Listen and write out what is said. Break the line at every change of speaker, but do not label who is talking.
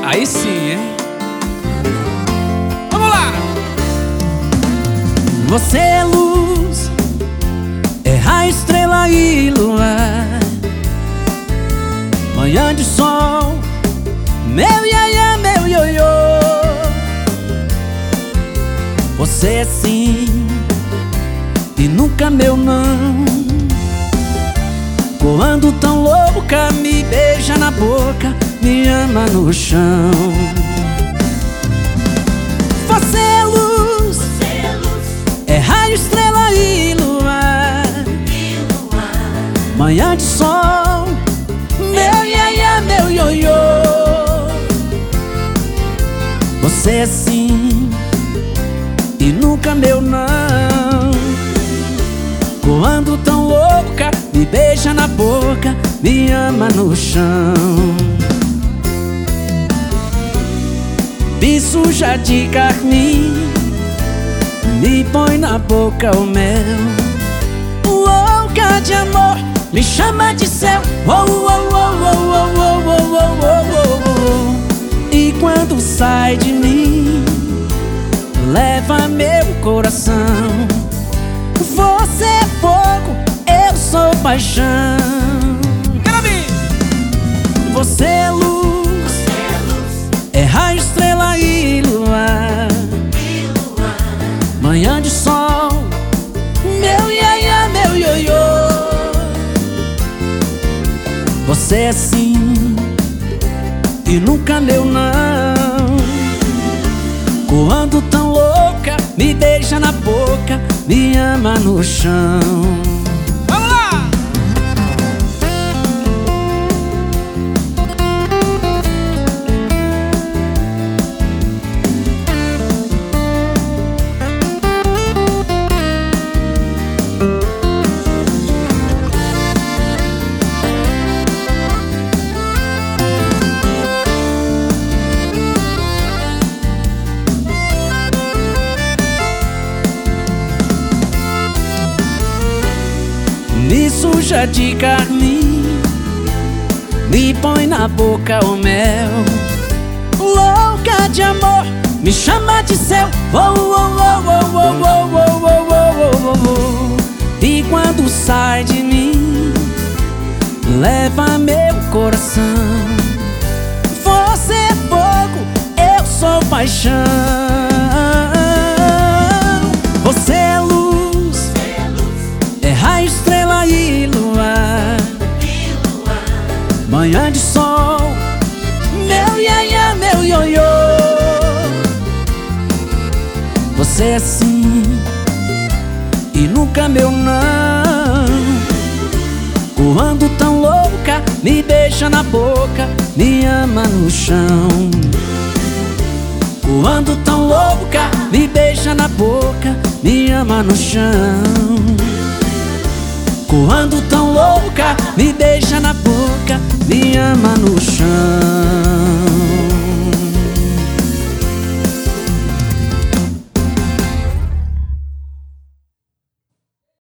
Aí sim, hein? Vamos lá!
Você é luz, é raio, estrela e luar, manhã de sol, meu iaiá, meu ioiô. Você é sim e nunca meu não. Voando tão louca, me beija na boca, me ama no chão. Você é luz, é raio, estrela e luar, manhã de sol, meu iaiá, meu ioiô. Você é sim e nunca meu não. Voando tão louca, me beija na boca, me ama no chão. Me suja de carmim, me põe na boca o mel. Louca de amor, me chama de céu. Oh, oh, oh, oh, oh, oh, oh, oh, oh, oh. E quando sai de mim, leva meu coração. Você é fogo, eu sou paixão.
Quero ver!
Você é luz, é raio, estrela e luar, manhã de sol, meu iaiá, meu ioiô. Você é sim e nunca meu não. Voando tão louca, me beija na boca, me ama no chão.
Vamos lá!
Me suja de carmim, me põe na boca o mel. Louca de amor, me chama de céu. Oh, oh, oh, oh, oh, oh, oh, oh, oh, oh, oh. E quando sai de mim, leva meu coração. Você é fogo, eu sou paixão. Você é luz, é raio, estrela e luar, manhã de sol, meu iaiá, meu ioiô. Você é sim e nunca meu não. Voando tão louca, me beija na boca, me ama no chão. Voando tão louca, me beija na boca, me ama no chão. Voando tão louca, me beija na boca, me ama no chão.